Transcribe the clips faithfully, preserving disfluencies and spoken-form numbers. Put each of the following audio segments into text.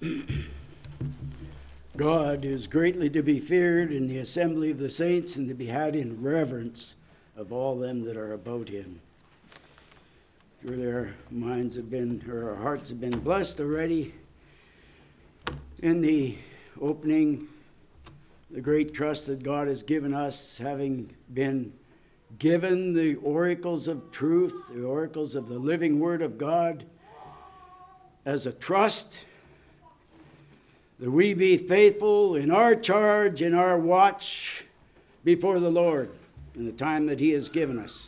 God is greatly to be feared in the assembly of the saints, and to be had in reverence of all them that are about him. Sure, their minds have been, or our hearts have been blessed already in the opening, the great trust that God has given us, having been given the oracles of truth, the oracles of the living Word of God, as a trust, that we be faithful in our charge, in our watch before the Lord in the time that he has given us.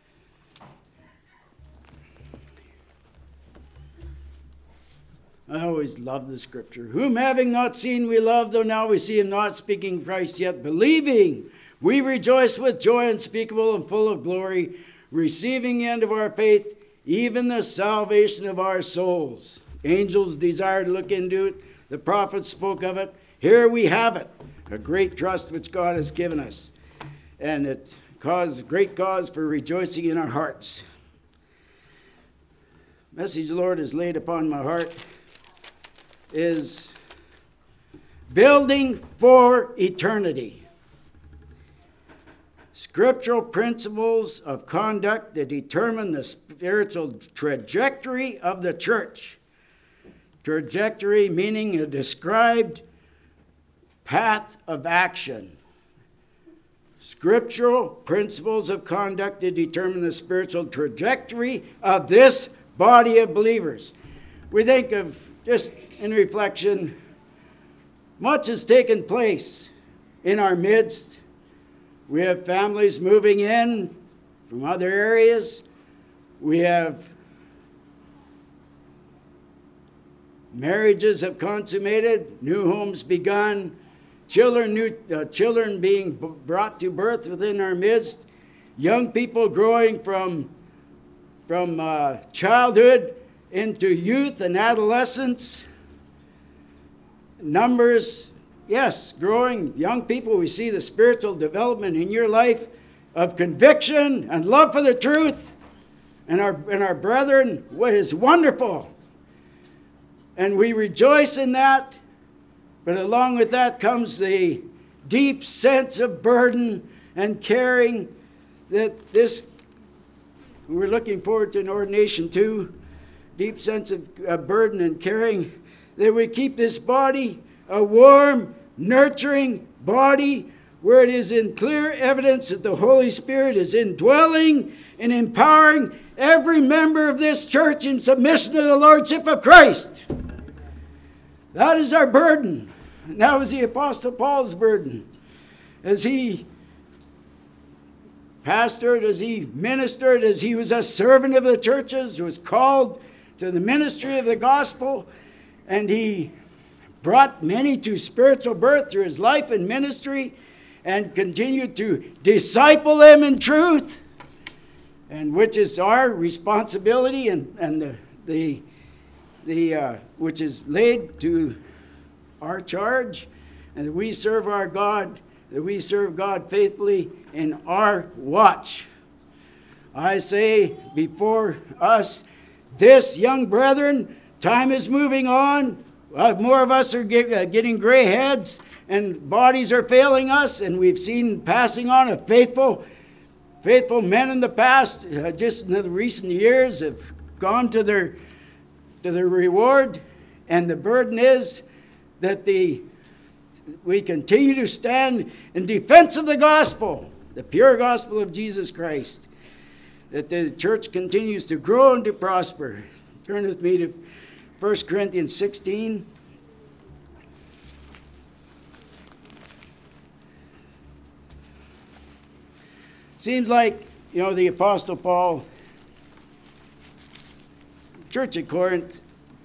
I always love the scripture. Whom having not seen we love, though now we see him not, speaking Christ, yet believing, we rejoice with joy unspeakable and full of glory, receiving the end of our faith, even the salvation of our souls. Angels desire to look into it. The prophets spoke of it. Here we have it, a great trust which God has given us. And it caused great cause for rejoicing in our hearts. Message the Lord has laid upon my heart is building for eternity. Scriptural principles of conduct that determine the spiritual trajectory of the church. Trajectory meaning a described path of action. Scriptural principles of conduct that determine the spiritual trajectory of this body of believers. We think of, just in reflection, much has taken place in our midst. We have families moving in from other areas. We have marriages have consummated, new homes begun, children, new, uh, children being b- brought to birth within our midst, young people growing from, from uh, childhood into youth and adolescence. Numbers, yes, growing young people. We see the spiritual development in your life of conviction and love for the truth. And our, and our brethren, what is wonderful. And we rejoice in that, but along with that comes the deep sense of burden and caring that this, we're looking forward to an ordination too, deep sense of uh, burden and caring, that we keep this body a warm, nurturing body where it is in clear evidence that the Holy Spirit is indwelling and empowering every member of this church in submission to the Lordship of Christ. That is our burden. And that was the Apostle Paul's burden. As he pastored, as he ministered, as he was a servant of the churches, was called to the ministry of the gospel, and he brought many to spiritual birth through his life and ministry, and continued to disciple them in truth, and which is our responsibility and, and the, the The, uh, which is laid to our charge, and that we serve our God, that we serve God faithfully in our watch. I say before us, this, young brethren, time is moving on. Uh, more of us are get, uh, getting gray heads, and bodies are failing us, and we've seen passing on of faithful, faithful men in the past, uh, just in the recent years, have gone to their to the reward, and the burden is that the we continue to stand in defense of the gospel, the pure gospel of Jesus Christ, that the church continues to grow and to prosper. Turn with me to First Corinthians sixteen. Seems like, you know, the Apostle Paul, Church at Corinth,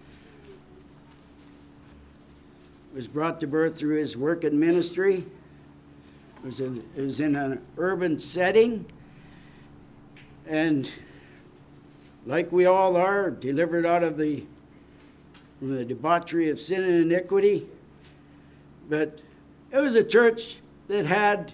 was brought to birth through his work and ministry. It was in, it was in an urban setting, and like we all are, delivered out of the, from the debauchery of sin and iniquity. But it was a church that had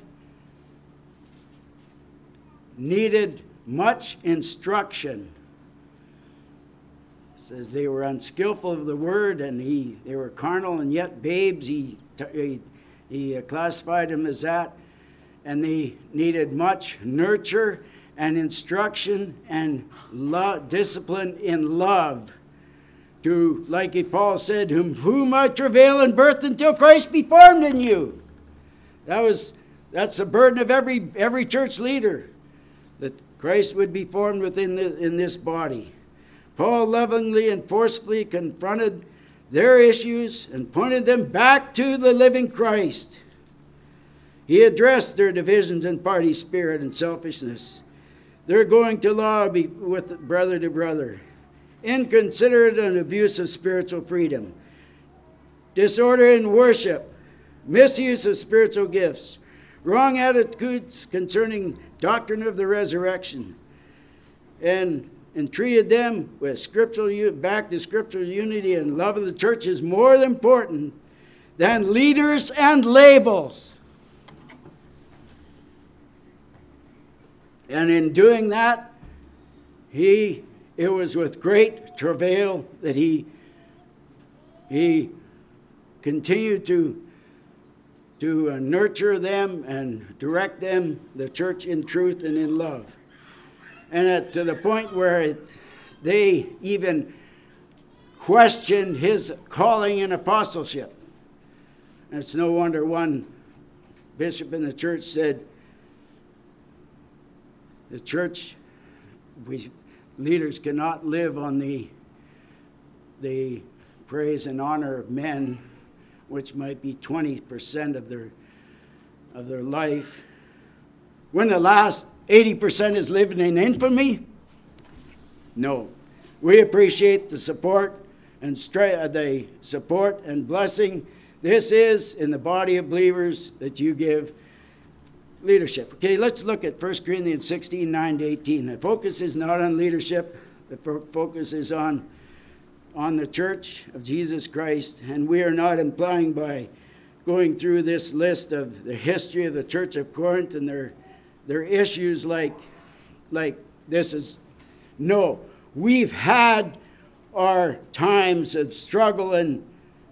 needed much instruction. says they were unskillful of the word, and he they were carnal and yet babes. He he, he classified them as that, and they needed much nurture and instruction and love, discipline in love. To, like Paul said, whom, whom I travail in birth until Christ be formed in you. That was that's the burden of every every church leader, that Christ would be formed within the, in this body. Paul lovingly and forcefully confronted their issues and pointed them back to the living Christ. He addressed their divisions and party spirit and selfishness. They're going to law with brother to brother. Inconsiderate and abuse of spiritual freedom. Disorder in worship. Misuse of spiritual gifts. Wrong attitudes concerning doctrine of the resurrection. And, and treated them with scriptural, back to scriptural unity and love of the church is more important than leaders and labels. And in doing that, he, it was with great travail that he, he continued to, to uh, nurture them and direct them, the church in truth and in love. And at, to the point where it, they even questioned his calling and apostleship. And it's no wonder one bishop in the church said, the church, we leaders cannot live on the, the praise and honor of men, which might be twenty percent of their, of their life, when the last eighty percent is living in infamy. No. We appreciate the support and stra- the support and blessing this is in the body of believers that you give leadership. Okay, let's look at First Corinthians sixteen, nine to eighteen. The focus is not on leadership. The fo- focus is on, on the church of Jesus Christ. And we are not implying by going through this list of the history of the church of Corinth and their, their issues like, like this is. No, we've had our times of struggle, and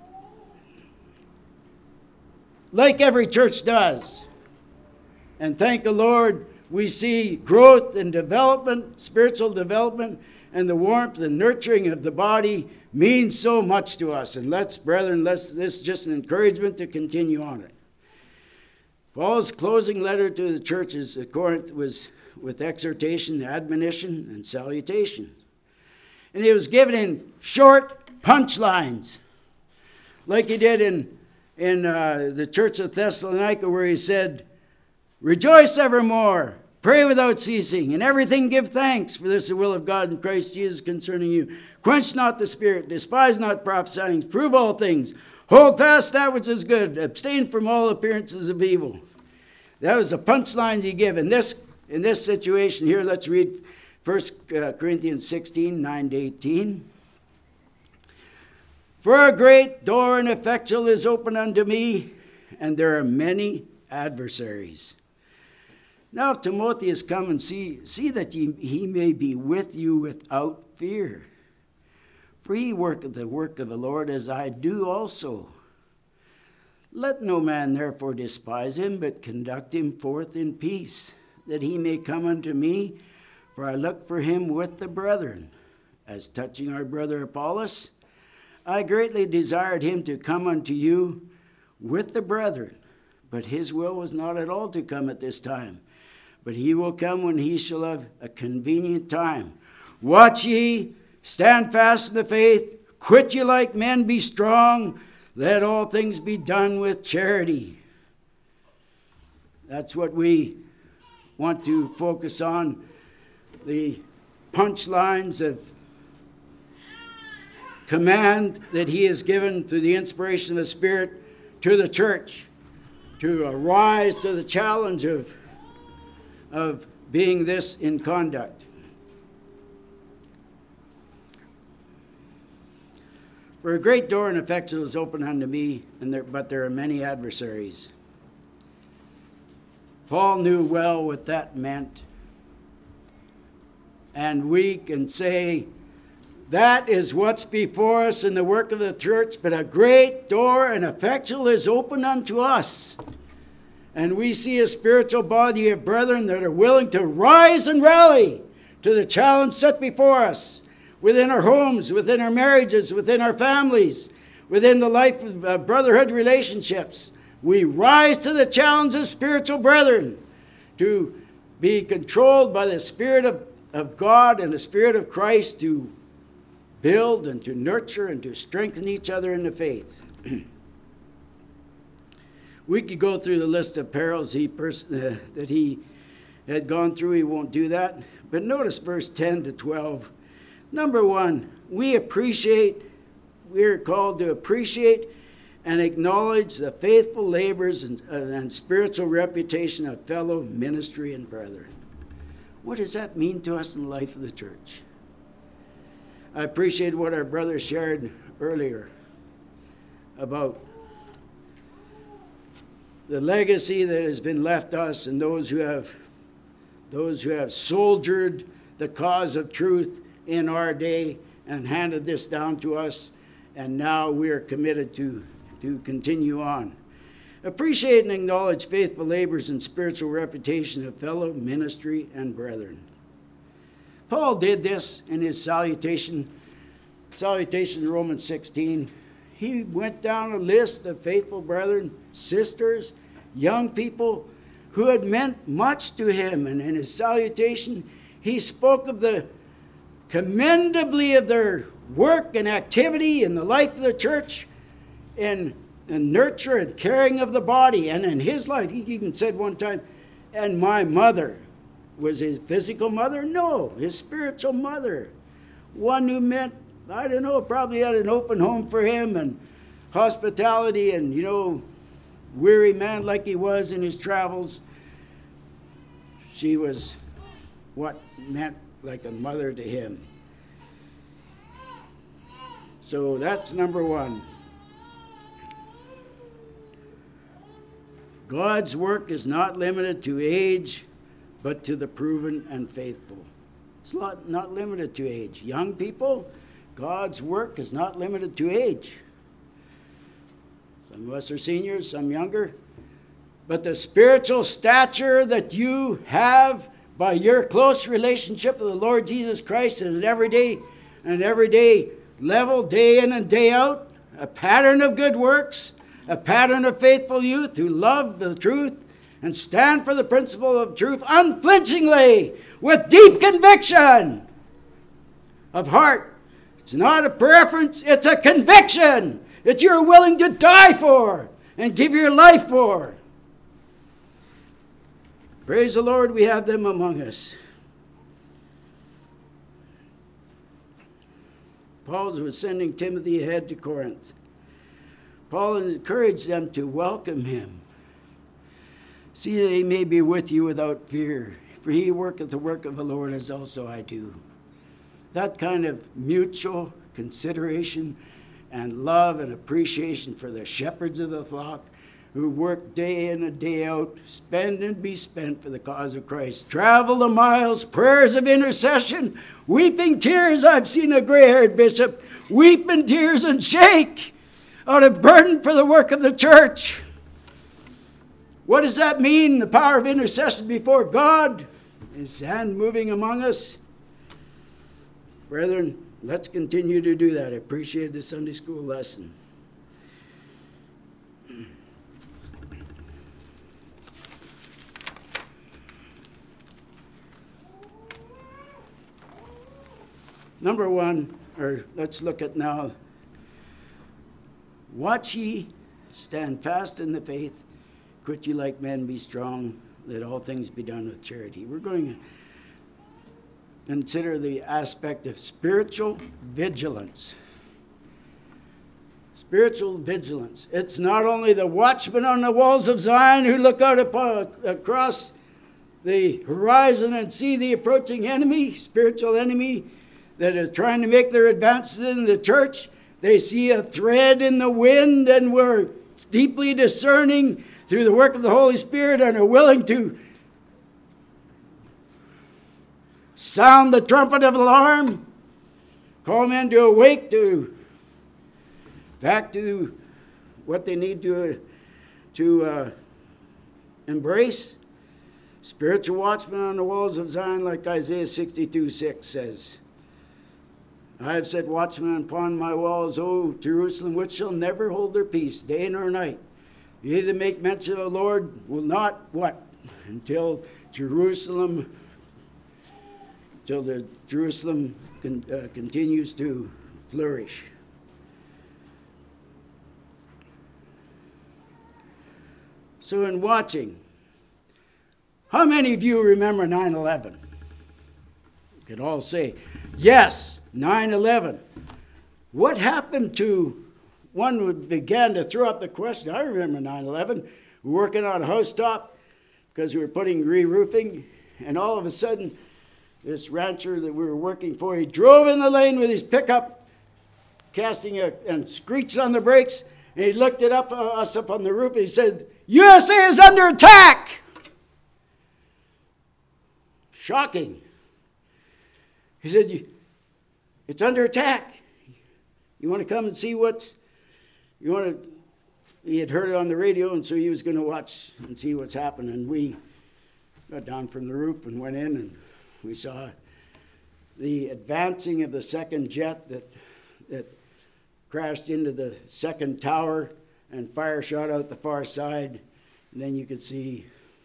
like every church does. And thank the Lord, we see growth and development, spiritual development, and the warmth and nurturing of the body means so much to us. And let's, brethren, let's, this is just an encouragement to continue on it. Paul's closing letter to the churches at Corinth was with exhortation, admonition, and salutation. And he was given in short punchlines, like he did in, in uh, the church of Thessalonica, where he said, rejoice evermore, pray without ceasing, in everything give thanks, for this is the will of God in Christ Jesus concerning you. Quench not the spirit, despise not prophesying, prove all things, hold fast that which is good, abstain from all appearances of evil. That was the punchlines he gave. In this, in this situation here, let's read First Corinthians sixteen, nine to eighteen. For a great door and effectual is open unto me, and there are many adversaries. Now if Timotheus come and see, see that ye, he may be with you without fear. For he worketh the work of the Lord as I do also. Let no man therefore despise him, but conduct him forth in peace, that he may come unto me, for I look for him with the brethren. As touching our brother Apollos, I greatly desired him to come unto you with the brethren, but his will was not at all to come at this time. But he will come when he shall have a convenient time. Watch ye, stand fast in the faith, quit ye like men, be strong, let all things be done with charity. That's what we want to focus on, the punchlines of command that he has given through the inspiration of the Spirit to the church, to arise to the challenge of of being this in conduct. For a great door and effectual is open unto me, and there, but there are many adversaries. Paul knew well what that meant. And we can say That is what's before us in the work of the church, but a great door and effectual is open unto us. And we see a spiritual body of brethren that are willing to rise and rally to the challenge set before us within our homes, within our marriages, within our families, within the life of uh, brotherhood relationships. We rise to the challenge of spiritual brethren to be controlled by the Spirit of, of God and the Spirit of Christ to build and to nurture and to strengthen each other in the faith. We could go through the list of perils he pers- uh, that he had gone through. He won't do that. But notice verse ten to twelve. Number one, we appreciate, we're called to appreciate and acknowledge the faithful labors and, uh, and spiritual reputation of fellow ministry and brethren. What does that mean to us in the life of the church? I appreciate what our brother shared earlier about the legacy that has been left us and those who have those who have soldiered the cause of truth in our day and handed this down to us, and now we are committed to, to continue on. Appreciate and acknowledge faithful labors and spiritual reputation of fellow ministry and brethren. Paul did this in his salutation, salutation in Romans sixteen. He went down a list of faithful brethren, sisters, young people who had meant much to him. And in his salutation, he spoke of the commendably of their work and activity in the life of the church, in, in nurture and caring of the body. And in his life, he even said one time, and my mother. Was his physical mother? No, his spiritual mother. One who meant, I don't know, probably had an open home for him and hospitality and, you know, weary man like he was in his travels. She was what meant like a mother to him. So that's number one. God's work is not limited to age, but to the proven and faithful. It's not, not limited to age. Young people, God's work is not limited to age. Some of us are seniors, some younger. But the spiritual stature that you have by your close relationship with the Lord Jesus Christ at an everyday, an everyday level, day in and day out, a pattern of good works, a pattern of faithful youth who love the truth and stand for the principle of truth unflinchingly with deep conviction of heart. It's not a preference, it's a conviction that you're willing to die for and give your life for. Praise the Lord, we have them among us. Paul was sending Timothy ahead to Corinth. Paul encouraged them to welcome him. See that he may be with you without fear, for he worketh the work of the Lord as also I do. That kind of mutual consideration and love and appreciation for the shepherds of the flock who work day in and day out, spend and be spent for the cause of Christ. Travel the miles, prayers of intercession, weeping tears. I've seen a gray-haired bishop weep in tears and shake out of burden for the work of the church. What does that mean? The power of intercession before God, His hand moving among us. Brethren, let's continue to do that. I appreciate the Sunday school lesson. Number one, or let's look at now. Watch ye, stand fast in the faith, quit ye like men, be strong, let all things be done with charity. We're going to consider the aspect of spiritual vigilance. Spiritual vigilance. It's not only the watchmen on the walls of Zion who look out upon, across the horizon and see the approaching enemy, spiritual enemy, that is trying to make their advances in the church. They see a thread in the wind and we're deeply discerning through the work of the Holy Spirit and are willing to sound the trumpet of alarm, call men to awake to back to what they need to, to uh, embrace. Spiritual watchmen on the walls of Zion, like Isaiah sixty-two six says. I have set watchmen upon my walls, O Jerusalem, which shall never hold their peace, day nor night. Ye that make mention of the Lord will not, what? Until Jerusalem, until the Jerusalem con, uh, continues to flourish. So in watching, how many of you remember nine eleven? You could all say, yes, nine eleven. What happened to, one who began to throw up the question, I remember nine eleven, we were working on a housetop because we were putting re-roofing, and all of a sudden, this rancher that we were working for, he drove in the lane with his pickup, casting a, and screeched on the brakes, and he looked it up, uh, us up on the roof, and he said, U S A is under attack! Shocking. He said, it's under attack. You want to come and see what's, you want to, he had heard it on the radio, and so he was going to watch and see what's happening. And we got down from the roof and went in, and we saw the advancing of the second jet that, that crashed into the second tower, and fire shot out the far side. And then you could see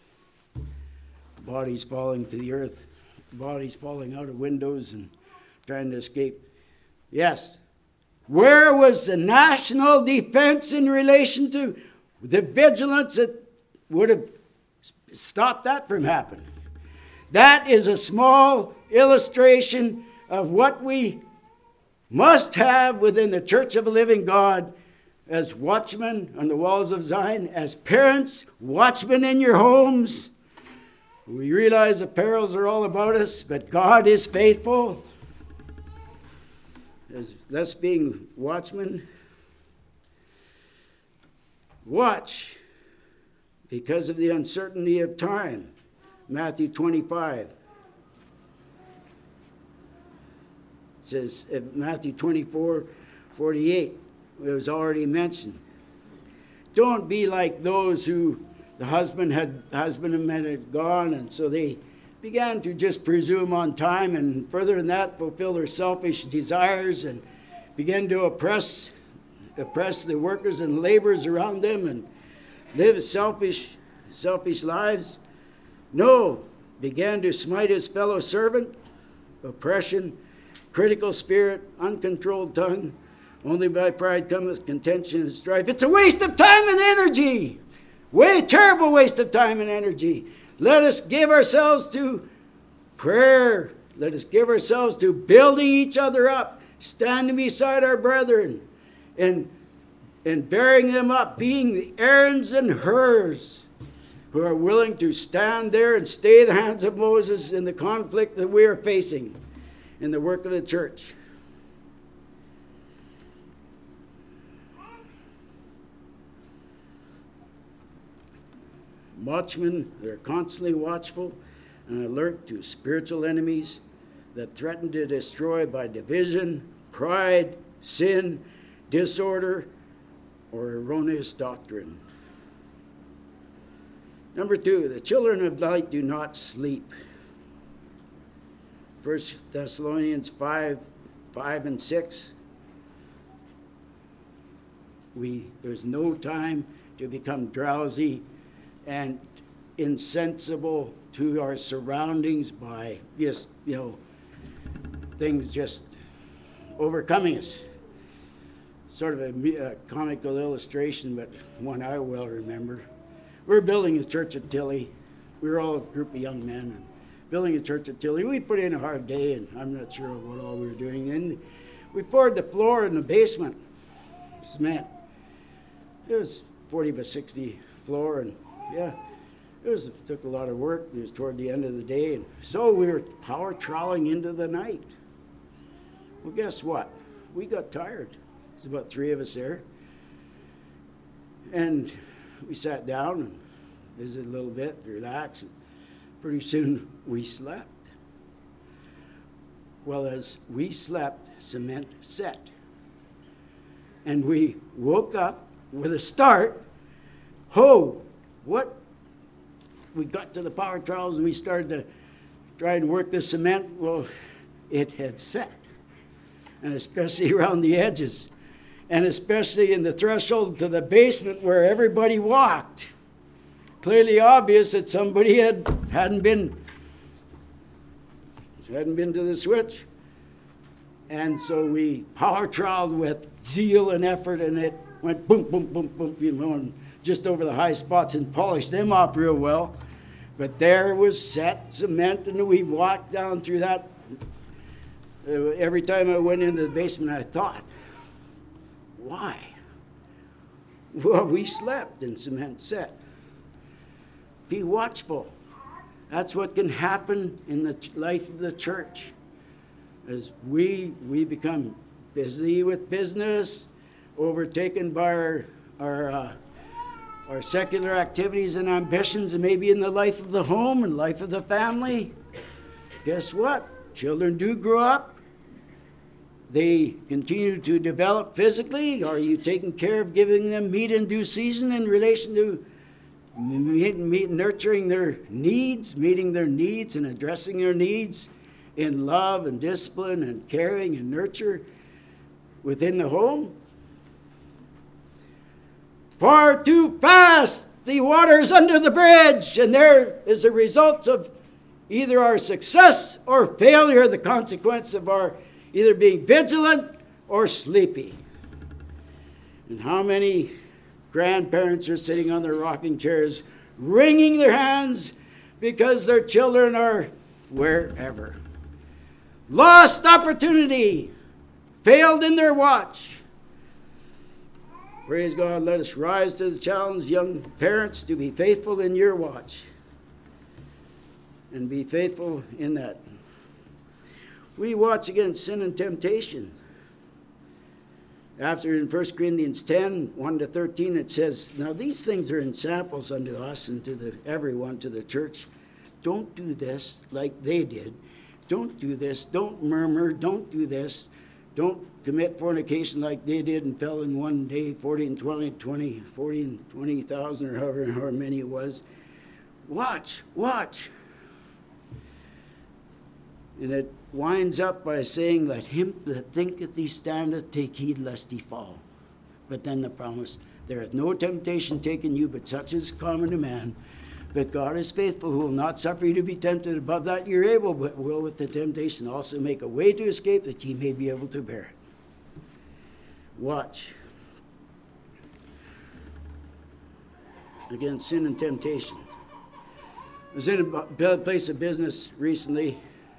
bodies falling to the earth, bodies falling out of windows and trying to escape. Yes. Where was the national defense in relation to the vigilance that would have stopped that from happening? That is a small illustration of what we must have within the Church of the Living God as watchmen on the walls of Zion, as parents, watchmen in your homes. We realize the perils are all about us, but God is faithful. As us being watchmen, watch because of the uncertainty of time. Matthew twenty-five. It says, uh, Matthew twenty-four forty-eight. It was already mentioned. Don't be like those who the husband had husband and men had gone, and so they began to just presume on time, and further than that, fulfill their selfish desires and begin to oppress oppress the workers and laborers around them and live selfish selfish lives. No, began to smite his fellow servant, oppression, critical spirit, uncontrolled tongue. Only by pride cometh contention and strife. It's a waste of time and energy. Way terrible waste of time and energy. Let us give ourselves to prayer. Let us give ourselves to building each other up, standing beside our brethren, and, and bearing them up, being the Aarons and Hurs who are willing to stand there and stay the hands of Moses in the conflict that we are facing in the work of the church. Watchmen that are constantly watchful and alert to spiritual enemies that threaten to destroy by division, pride, sin, disorder, or erroneous doctrine. Number two, the children of light do not sleep. First Thessalonians five, five and six. We, there's no time to become drowsy and insensible to our surroundings by just, you know, things just overcoming us. Sort of a, a comical illustration, but one I well remember. We were building a church at Tilly. We were all a group of young men and building a church at Tilly. We put in a hard day, and I'm not sure what all we were doing. And we poured the floor in the basement, cement. It was forty by sixty floor, and yeah, it was it took a lot of work. It was toward the end of the day, and so we were power troweling into the night. Well, guess what? We got tired. There's about three of us there, and we sat down and visited a little bit, relaxed, and pretty soon we slept. Well, as we slept, cement set. And we woke up with a start. Ho! What? We got to the power trowels and we started to try and work the cement. Well, it had set. And especially around the edges. And especially in the threshold to the basement where everybody walked. Clearly obvious that somebody had, hadn't been hadn't been to the switch. And so we power troweled with zeal and effort, and it went boom, boom, boom, boom, you know, and just over the high spots and polished them off real well. But there was set cement, and we walked down through that. Uh, every time I went into the basement, I thought, why? Well, we slept in cement set. Be watchful. That's what can happen in the life of the church. As we we become busy with business, overtaken by our our, uh, our secular activities and ambitions, and maybe in the life of the home and life of the family. Guess what? Children do grow up. They continue to develop physically. Are you taking care of giving them meat in due season in relation to meet, meet, nurturing their needs, meeting their needs and addressing their needs in love and discipline and caring and nurture within the home? Far too fast the waters under the bridge, and there is the result of either our success or failure, the consequence of our either being vigilant or sleepy. And how many grandparents are sitting on their rocking chairs, wringing their hands because their children are wherever. Lost opportunity, failed in their watch. Praise God, let us rise to the challenge, young parents, to be faithful in your watch. And be faithful in that. We watch against sin and temptation. After in First Corinthians ten, one to thirteen, it says, now these things are in samples unto us and to the everyone, to the church. Don't do this like they did. Don't do this. Don't murmur. Don't do this. Don't commit fornication like they did and fell in one day, forty and twenty, twenty, forty and twenty thousand, or however, however many it was. Watch, watch. And it winds up by saying, let him that thinketh he standeth take heed lest he fall. But then the promise, there hath no temptation taken you, but such is common to man. But God is faithful, who will not suffer you to be tempted above that you're able, but will with the temptation also make a way to escape, that ye may be able to bear it. Watch. Against sin and temptation. I was in a place of business recently,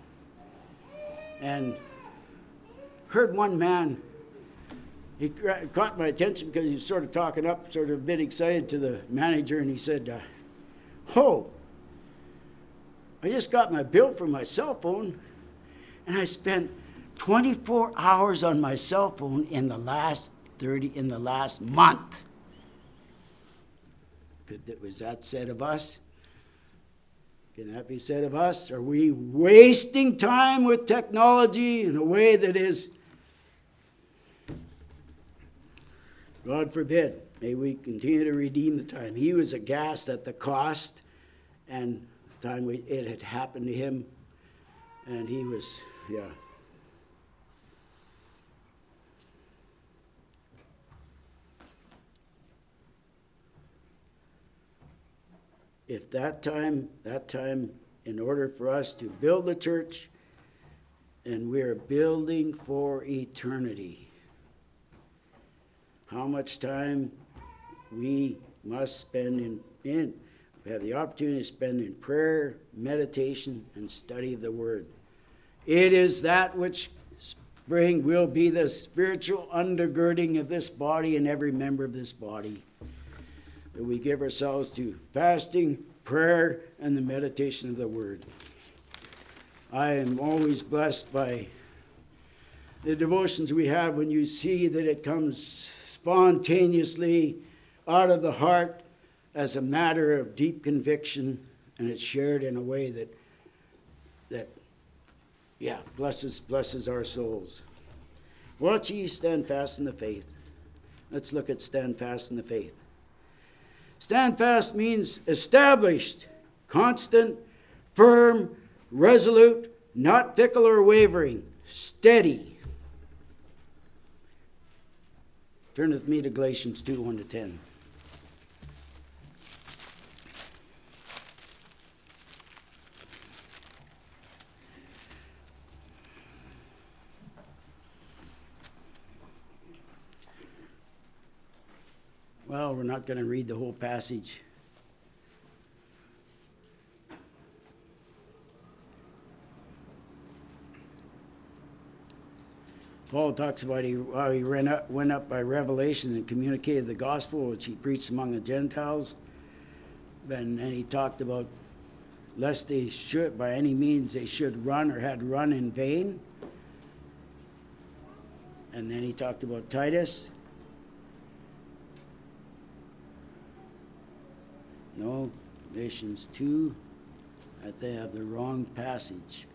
and heard one man, he caught my attention because he was sort of talking up, sort of a bit excited to the manager, and he said, uh, oh, I just got my bill from my cell phone, and I spent twenty-four hours on my cell phone in the last thirty, in the last month. Could that, was that said of us? Can that be said of us? Are we wasting time with technology in a way that is, God forbid, may we continue to redeem the time. He was aghast at the cost and the time we, it had happened to him, and he was, yeah. If that time, that time, in order for us to build the church, and we're building for eternity, how much time we must spend in, in we have the opportunity to spend in prayer, meditation, and study of the Word. It is that which spring will be the spiritual undergirding of this body and every member of this body. That we give ourselves to fasting, prayer, and the meditation of the Word. I am always blessed by the devotions we have when you see that it comes spontaneously out of the heart as a matter of deep conviction, and it's shared in a way that that Yeah, blesses, blesses our souls. Watch ye stand fast in the faith. Let's look at stand fast in the faith. Stand fast means established, constant, firm, resolute, not fickle or wavering, steady. Turn with me to Galatians two, one to ten. Well, we're not going to read the whole passage. Paul talks about he, how he ran up, went up by revelation and communicated the gospel, which he preached among the Gentiles. And then he talked about lest they should, by any means, they should run or had run in vain. And then he talked about Titus. No, Galatians two, I think I have the wrong passage.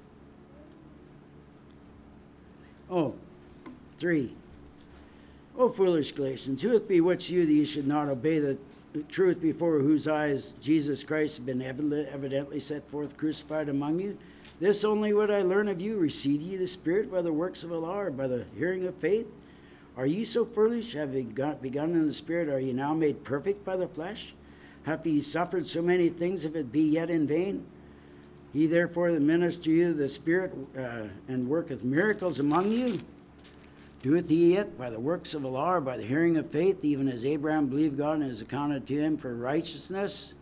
Oh, three. O foolish Galatians, who hath bewitched you that ye should not obey the truth, before whose eyes Jesus Christ has been evidently set forth crucified among you? This only would I learn of you. Receive ye the Spirit by the works of the law, or by the hearing of faith? Are ye so foolish? Having begun in the Spirit, are ye now made perfect by the flesh? Hath he suffered so many things, if it be yet in vain? He therefore that minister you the Spirit uh, and worketh miracles among you, doeth he it by the works of the law, or by the hearing of faith, even as Abraham believed God and is accounted to him for righteousness?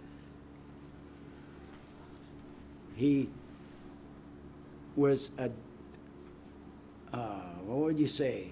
He was a, uh, what would you say?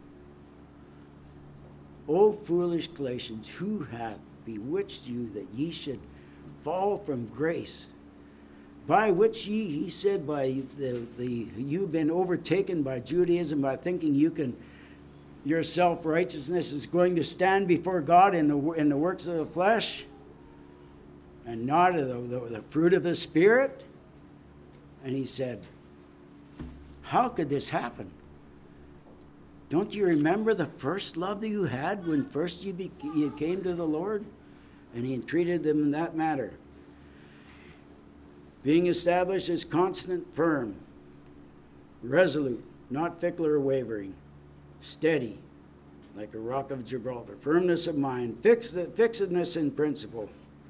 O foolish Galatians, who hath bewitched you that ye should fall from grace? By which ye, he said, by the, the you've been overtaken by Judaism, by thinking you can, your self-righteousness is going to stand before God in the in the works of the flesh, and not of the, the, the fruit of the Spirit. And he said, how could this happen? Don't you remember the first love that you had when first you, be, you came to the Lord? And he entreated them in that matter. Being established as constant, firm, resolute, not fickle or wavering, steady, like a rock of Gibraltar, firmness of mind, fixed, fixedness in principle.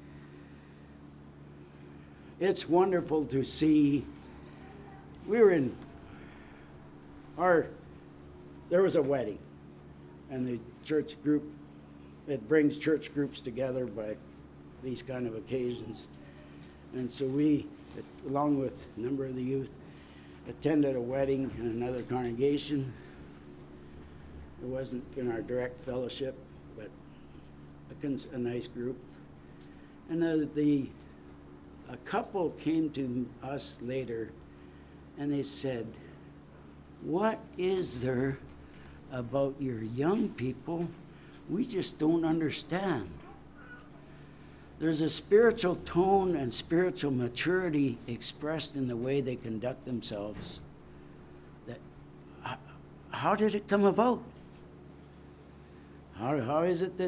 It's wonderful to see. We were in our, there was a wedding, and the church group, it brings church groups together by these kind of occasions. And so we, along with a number of the youth, attended a wedding in another congregation. It wasn't in our direct fellowship, but a, a nice group. And the, the a couple came to us later, and they said, what is there about your young people we just don't understand? There's a spiritual tone and spiritual maturity expressed in the way they conduct themselves. That, how, how did it come about? How, how is it that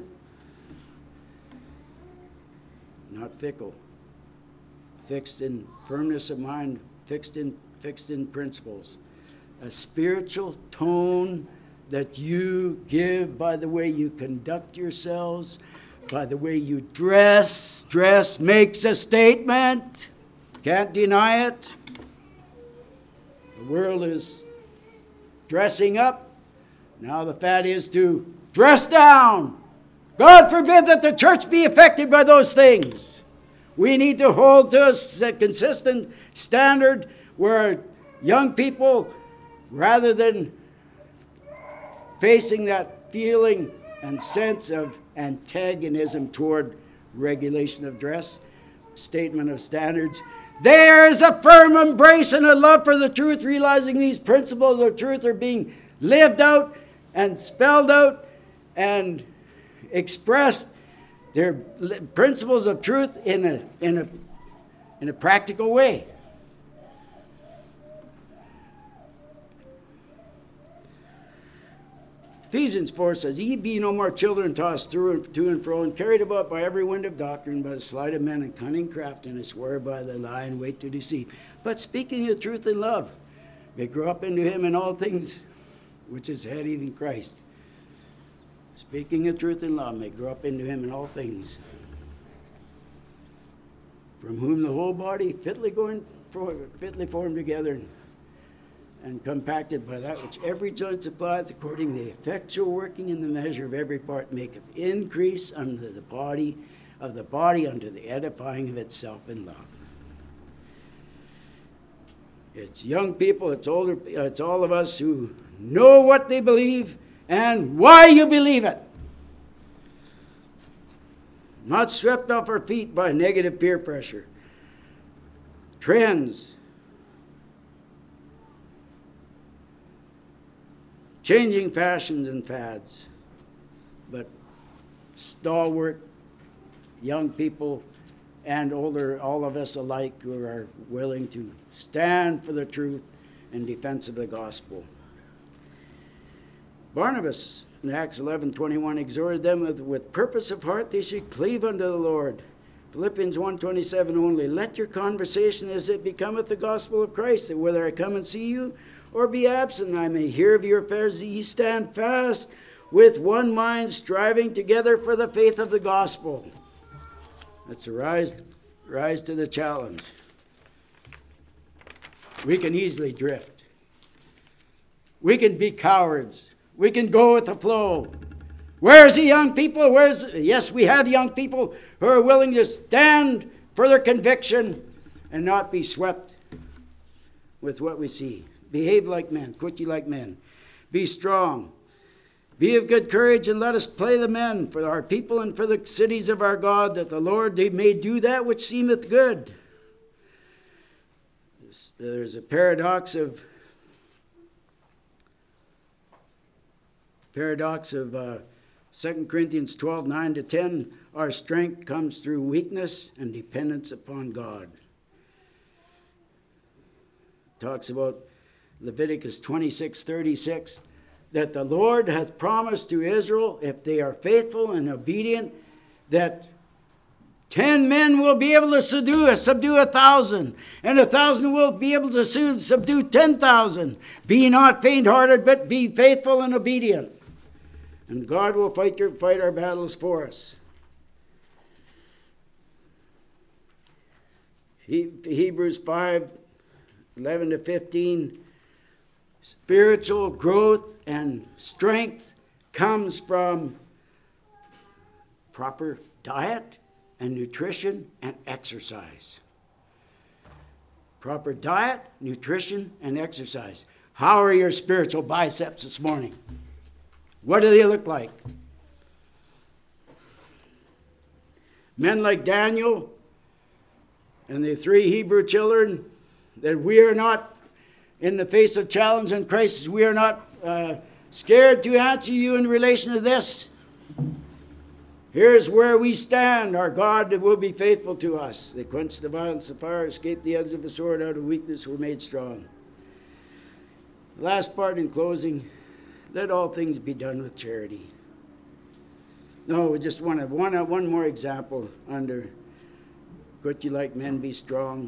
not fickle, fixed in firmness of mind, fixed in fixed in principles, a spiritual tone that you give by the way you conduct yourselves, by the way you dress. Dress makes a statement. Can't deny it. The world is dressing up. Now the fad is to dress down. God forbid that the church be affected by those things. We need to hold to a consistent standard where young people, rather than facing that feeling and sense of antagonism toward regulation of dress, statement of standards, there is a firm embrace and a love for the truth, realizing these principles of truth are being lived out and spelled out and expressed. They're principles of truth in a in a in a practical way. Ephesians four says, ye be no more children tossed through and to and fro and carried about by every wind of doctrine, by the sleight of men and cunning craftiness, whereby they lie in wait to deceive. But speaking the truth in love, may grow up into him in all things, which is head even Christ. Speaking the truth in love, may grow up into him in all things, from whom the whole body fitly going for, fitly formed together and compacted by that which every joint supplies, according to the effectual working in the measure of every part, maketh increase unto the body of the body unto the edifying of itself in love. It's young people, it's older, it's all of us who know what they believe and why you believe it. Not swept off our feet by negative peer pressure, trends, changing fashions and fads, but stalwart young people and older, all of us alike, who are willing to stand for the truth in defense of the gospel. Barnabas, in Acts eleven twenty-one, exhorted them with, with purpose of heart they should cleave unto the Lord. Philippians one twenty-seven only, let your conversation as it becometh the gospel of Christ, that whether I come and see you or be absent, I may hear of your affairs, that ye stand fast with one mind, striving together for the faith of the gospel. Let's rise, rise to the challenge. We can easily drift. We can be cowards. We can go with the flow. Where's the young people? Where's yes, we have young people who are willing to stand for their conviction and not be swept with what we see. Behave like men, quit ye like men. Be strong. Be of good courage, and let us play the men for our people and for the cities of our God, that the Lord may do that which seemeth good. There's a paradox of paradox of uh, Second Corinthians twelve, nine to ten. Our strength comes through weakness and dependence upon God. Talks about Leviticus twenty-six, thirty-six. That the Lord hath promised to Israel, if they are faithful and obedient, that ten men will be able to subdue, subdue a thousand, and a thousand will be able to subdue ten thousand. Be not faint-hearted, but be faithful and obedient. And God will fight, your, fight our battles for us. He, Hebrews five, eleven to fifteen. Spiritual growth and strength comes from proper diet and nutrition and exercise. Proper diet, nutrition, and exercise. How are your spiritual biceps this morning? What do they look like? Men like Daniel and the three Hebrew children, that we are not, in the face of challenge and crisis, we are not uh, scared to answer you in relation to this. Here's where we stand. Our God will be faithful to us. They quenched the violence of fire, escaped the edge of the sword, out of weakness were made strong. The last part in closing, let all things be done with charity. No, we just want to, one, one more example under, could you like men be strong?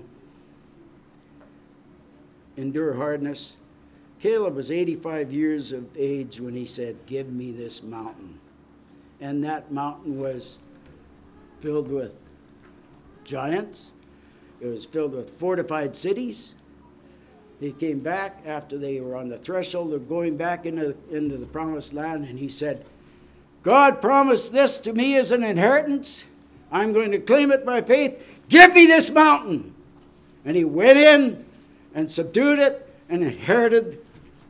Endure hardness. Caleb was eighty-five years of age when he said, give me this mountain. And that mountain was filled with giants. It was filled with fortified cities. He came back after they were on the threshold of going back into, into the promised land, and he said, God promised this to me as an inheritance. I'm going to claim it by faith. Give me this mountain. And he went in and subdued it and inherited.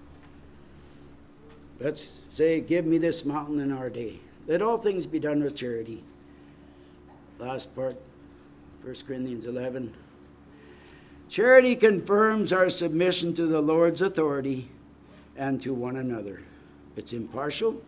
Let's say, give me this mountain in our day. Let all things be done with charity. Last part, First Corinthians eleven. Charity confirms our submission to the Lord's authority and to one another. It's impartial.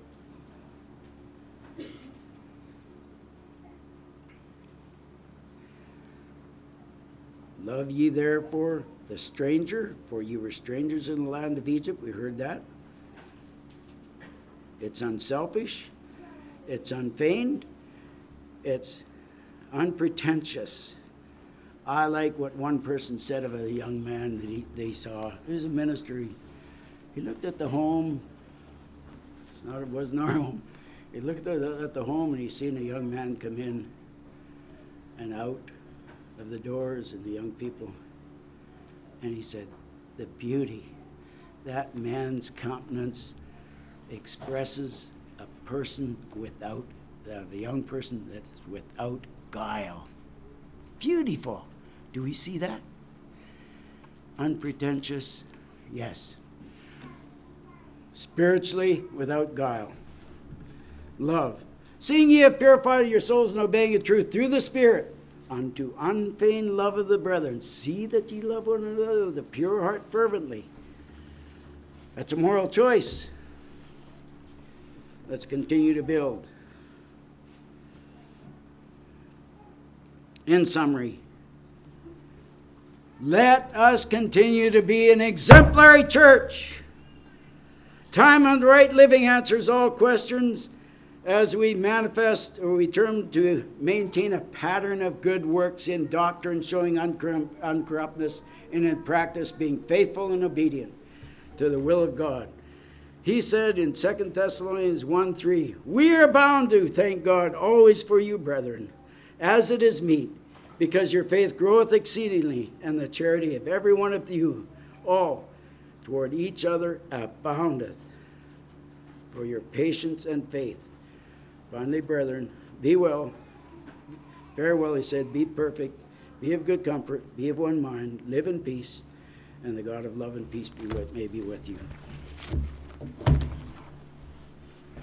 Love ye therefore the stranger, for you were strangers in the land of Egypt. We heard that. It's unselfish. It's unfeigned. It's unpretentious. I like what one person said of a young man that he, they saw. He was a minister. He, he looked at the home. It's not, it wasn't our home. He looked at the, at the home and he seen a young man come in and out of the doors and the young people. And he said, the beauty, that man's countenance expresses a person without, uh, the young person that is without guile. Beautiful. Do we see that? Unpretentious, yes. Spiritually, without guile. Love. Seeing ye have purified your souls in obeying the truth through the Spirit, unto unfeigned love of the brethren. See that ye love one another with a pure heart fervently. That's a moral choice. Let's continue to build. In summary, let us continue to be an exemplary church. Time and right living answers all questions as we manifest or we turn to maintain a pattern of good works in doctrine, showing uncorruptness, and in practice being faithful and obedient to the will of God. He said in Second Thessalonians one three, we are bound to thank God always for you, brethren, as it is meet, because your faith groweth exceedingly, and the charity of every one of you all toward each other aboundeth for your patience and faith. Finally, brethren, be well. Farewell, he said, be perfect, be of good comfort, be of one mind, live in peace, and the God of love and peace be with, may be with you.